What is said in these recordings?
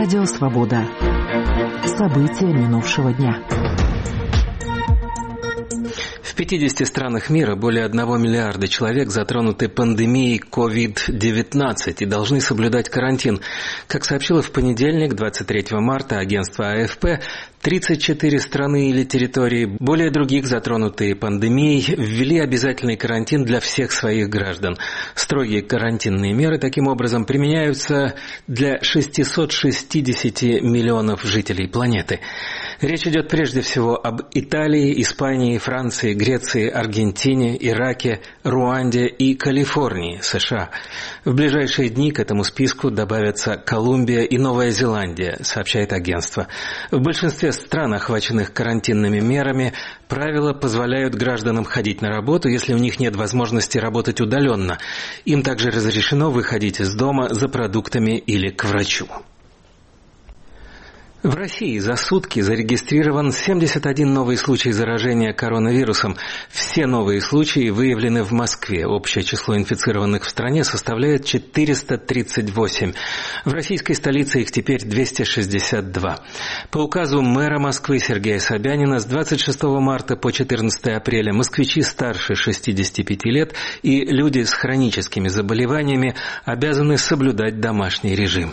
Радио «Свобода». События минувшего дня. В 50 странах мира более 1 миллиарда человек затронуты пандемией COVID-19 и должны соблюдать карантин. Как сообщило в понедельник, 23 марта, агентство АФП, 34 страны или территории, более других затронутые пандемией, ввели обязательный карантин для всех своих граждан. Строгие карантинные меры таким образом применяются для 660 миллионов жителей планеты. Речь идет прежде всего об Италии, Испании, Франции, Греции, Аргентине, Ираке, Руанде и Калифорнии, США. В ближайшие дни к этому списку добавятся Колумбия и Новая Зеландия, сообщает агентство. В большинстве стран, охваченных карантинными мерами, правила позволяют гражданам ходить на работу, если у них нет возможности работать удаленно. Им также разрешено выходить из дома за продуктами или к врачу. В России за сутки зарегистрирован 71 новый случай заражения коронавирусом. Все новые случаи выявлены в Москве. Общее число инфицированных в стране составляет 438. В российской столице их теперь 262. По указу мэра Москвы Сергея Собянина с 26 марта по 14 апреля москвичи старше 65 лет и люди с хроническими заболеваниями обязаны соблюдать домашний режим.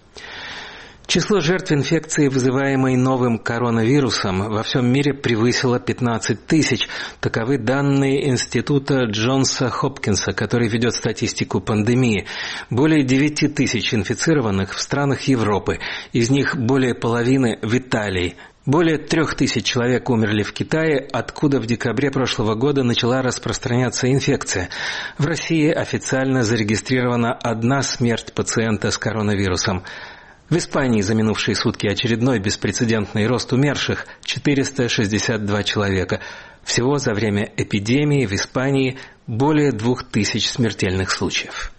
Число жертв инфекции, вызываемой новым коронавирусом, во всем мире превысило 15 тысяч. Таковы данные Института Джонса Хопкинса, который ведет статистику пандемии. Более 9 тысяч инфицированных в странах Европы, из них более половины в Италии. Более 3000 человек умерли в Китае, откуда в декабре прошлого года начала распространяться инфекция. В России официально зарегистрирована 1 смерть пациента с коронавирусом. В Испании за минувшие сутки очередной беспрецедентный рост умерших – 462 человека. Всего за время эпидемии в Испании более 2000 смертельных случаев.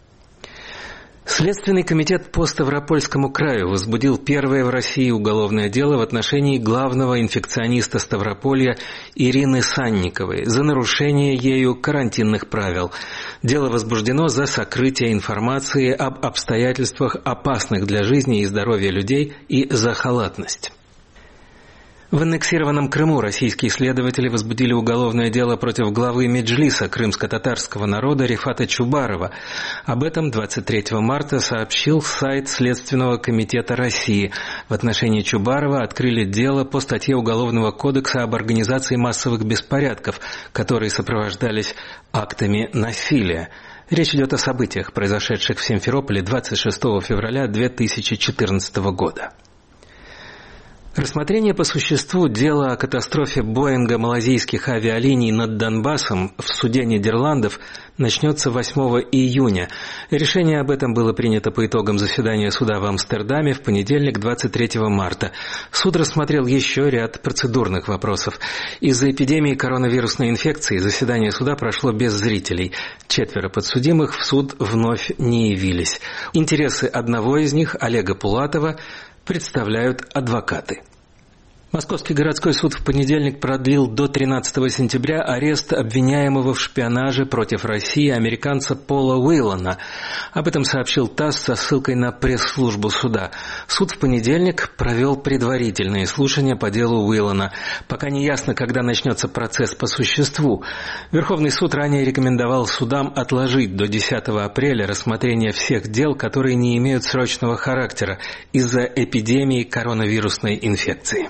Следственный комитет по Ставропольскому краю возбудил первое в России уголовное дело в отношении главного инфекциониста Ставрополья Ирины Санниковой за нарушение ею карантинных правил. Дело возбуждено за сокрытие информации об обстоятельствах, опасных для жизни и здоровья людей, и за халатность. В аннексированном Крыму российские следователи возбудили уголовное дело против главы Меджлиса крымско-татарского народа Рифата Чубарова. Об этом 23 марта сообщил сайт Следственного комитета России. В отношении Чубарова открыли дело по статье Уголовного кодекса об организации массовых беспорядков, которые сопровождались актами насилия. Речь идет о событиях, произошедших в Симферополе 26 февраля 2014 года. Рассмотрение по существу дела о катастрофе Боинга малазийских авиалиний над Донбассом в суде Нидерландов начнется 8 июня. Решение об этом было принято по итогам заседания суда в Амстердаме в понедельник, 23 марта. Суд рассмотрел еще ряд процедурных вопросов. Из-за эпидемии коронавирусной инфекции заседание суда прошло без зрителей. 4 подсудимых в суд вновь не явились. Интересы одного из них, Олега Пулатова, представляют адвокаты. Московский городской суд в понедельник продлил до 13 сентября арест обвиняемого в шпионаже против России американца Пола Уиллана. Об этом сообщил ТАСС со ссылкой на пресс-службу суда. Суд в понедельник провел предварительные слушания по делу Уиллана. Пока не ясно, когда начнется процесс по существу. Верховный суд ранее рекомендовал судам отложить до 10 апреля рассмотрение всех дел, которые не имеют срочного характера из-за эпидемии коронавирусной инфекции.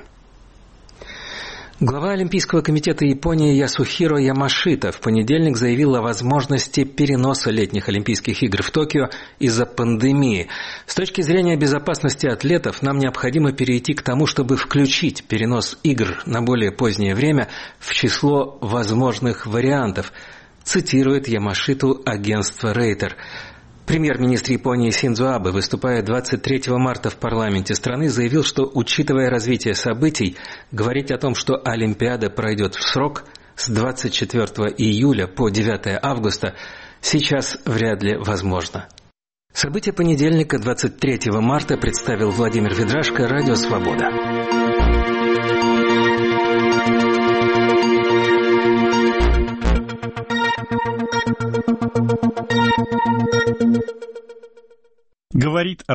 Глава Олимпийского комитета Японии Ясухиро Ямашита в понедельник заявил о возможности переноса летних Олимпийских игр в Токио из-за пандемии. С точки зрения безопасности атлетов нам необходимо перейти к тому, чтобы включить перенос игр на более позднее время в число возможных вариантов, цитирует Ямашиту агентство Рейтер. Премьер-министр Японии Синдзо Абе, выступая 23 марта в парламенте страны, заявил, что, учитывая развитие событий, говорить о том, что Олимпиада пройдет в срок с 24 июля по 9 августа, сейчас вряд ли возможно. События понедельника, 23 марта, представил Владимир Ведрашко, Радио «Свобода». Говорит